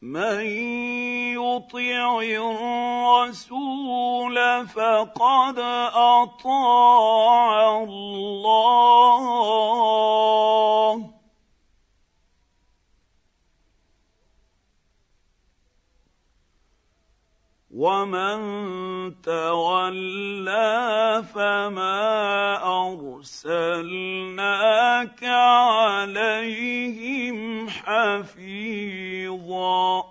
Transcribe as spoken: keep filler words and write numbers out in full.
من يطع الرسول فقد اطاع الله ومن تولى فما ارسلناك عليهم حفيظا